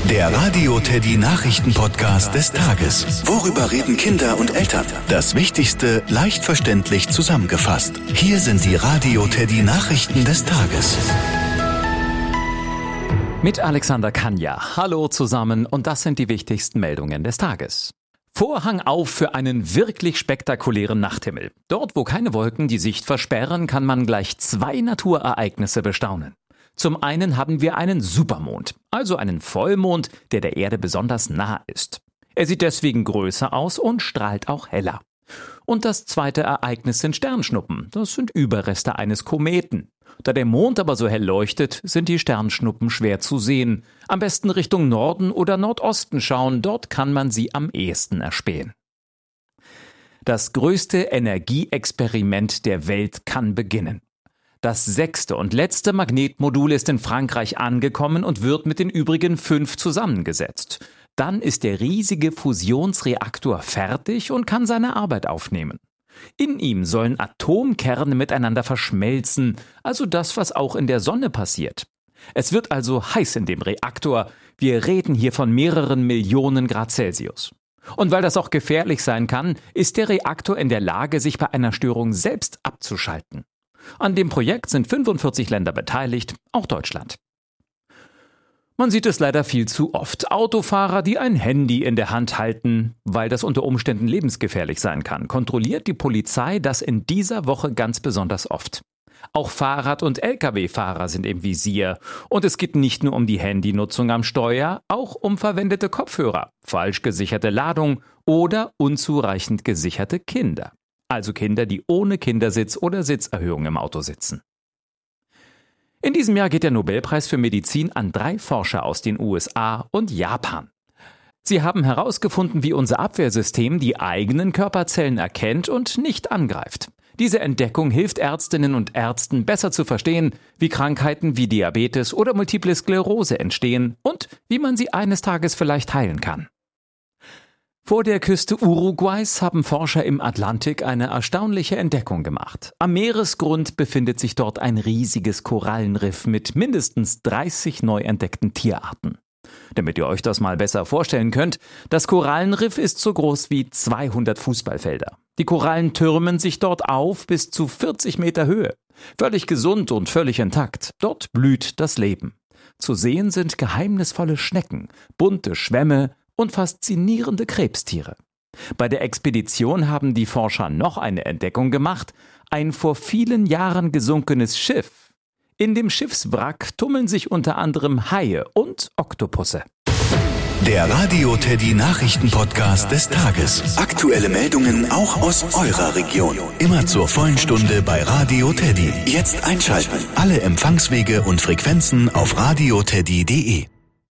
Der Radio Teddy Nachrichten-Podcast des Tages. Worüber reden Kinder und Eltern? Das Wichtigste leicht verständlich zusammengefasst. Hier sind die Radio Teddy Nachrichten des Tages. Mit Alexander Kanja. Hallo zusammen und das sind die wichtigsten Meldungen des Tages. Vorhang auf für einen wirklich spektakulären Nachthimmel. Dort, wo keine Wolken die Sicht versperren, kann man gleich zwei Naturereignisse bestaunen. Zum einen haben wir einen Supermond, also einen Vollmond, der der Erde besonders nah ist. Er sieht deswegen größer aus und strahlt auch heller. Und das zweite Ereignis sind Sternschnuppen. Das sind Überreste eines Kometen. Da der Mond aber so hell leuchtet, sind die Sternschnuppen schwer zu sehen. Am besten Richtung Norden oder Nordosten schauen, dort kann man sie am ehesten erspähen. Das größte Energieexperiment der Welt kann beginnen. Das 6. und letzte Magnetmodul ist in Frankreich angekommen und wird mit den übrigen 5 zusammengesetzt. Dann ist der riesige Fusionsreaktor fertig und kann seine Arbeit aufnehmen. In ihm sollen Atomkerne miteinander verschmelzen, also das, was auch in der Sonne passiert. Es wird also heiß in dem Reaktor. Wir reden hier von mehreren Millionen Grad Celsius. Und weil das auch gefährlich sein kann, ist der Reaktor in der Lage, sich bei einer Störung selbst abzuschalten. An dem Projekt sind 45 Länder beteiligt, auch Deutschland. Man sieht es leider viel zu oft. Autofahrer, die ein Handy in der Hand halten, weil das unter Umständen lebensgefährlich sein kann, kontrolliert die Polizei das in dieser Woche ganz besonders oft. Auch Fahrrad- und Lkw-Fahrer sind im Visier. Und es geht nicht nur um die Handynutzung am Steuer, auch um verwendete Kopfhörer, falsch gesicherte Ladung oder unzureichend gesicherte Kinder. Also Kinder, die ohne Kindersitz oder Sitzerhöhung im Auto sitzen. In diesem Jahr geht der Nobelpreis für Medizin an 3 Forscher aus den USA und Japan. Sie haben herausgefunden, wie unser Abwehrsystem die eigenen Körperzellen erkennt und nicht angreift. Diese Entdeckung hilft Ärztinnen und Ärzten besser zu verstehen, wie Krankheiten wie Diabetes oder Multiple Sklerose entstehen und wie man sie eines Tages vielleicht heilen kann. Vor der Küste Uruguays haben Forscher im Atlantik eine erstaunliche Entdeckung gemacht. Am Meeresgrund befindet sich dort ein riesiges Korallenriff mit mindestens 30 neu entdeckten Tierarten. Damit ihr euch das mal besser vorstellen könnt, das Korallenriff ist so groß wie 200 Fußballfelder. Die Korallen türmen sich dort auf bis zu 40 Meter Höhe. Völlig gesund und völlig intakt. Dort blüht das Leben. Zu sehen sind geheimnisvolle Schnecken, bunte Schwämme und faszinierende Krebstiere. Bei der Expedition haben die Forscher noch eine Entdeckung gemacht, ein vor vielen Jahren gesunkenes Schiff. In dem Schiffswrack tummeln sich unter anderem Haie und Oktopusse. Der Radio Teddy Nachrichten-Podcast des Tages. Aktuelle Meldungen auch aus eurer Region. Immer zur vollen Stunde bei Radio Teddy. Jetzt einschalten. Alle Empfangswege und Frequenzen auf radioteddy.de.